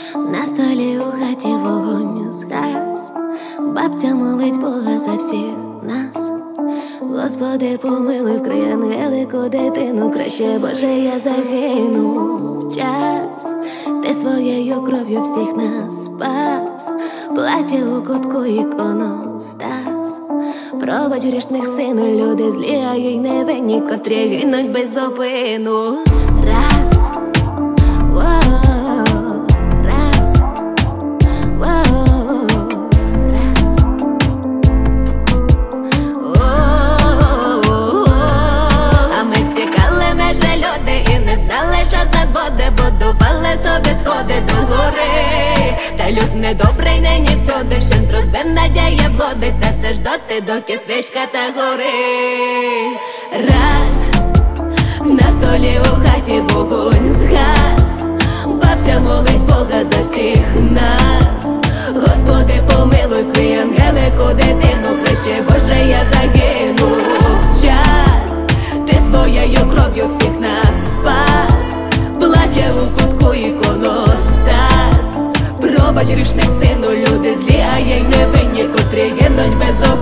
На столі у хаті вогонь згас, бабця молить Бога за всіх нас. Господи, помилуй, вкрий ангелику дитину, краще, Боже, я загинув в час. Ти своєю кров'ю всіх нас спас, плаче у кутку іконостас. Пробач грішних, сину, люди злі, а й невинні, котрі гинуть без зупину. Раз, воу, раз, воу, раз. А ми втікали межі люди і не знали, що з нас буде. Будували собі сходи до гори, та люд недобрий нині всюди, вщент розбив, надія блодить. Та це ж доти, доки свічка та горить. Раз, на столі у хаті вогонь згас, бабця молить Бога за всіх нас. Господи, помилуй, вкрий ангелику дитину, краще, Боже, я загинув в час. Ти своєю кров'ю всіх нас спас, плаче у кутку іконостас. Пробач грішних, сину, люди злі, а й невинні, котрі гинуть без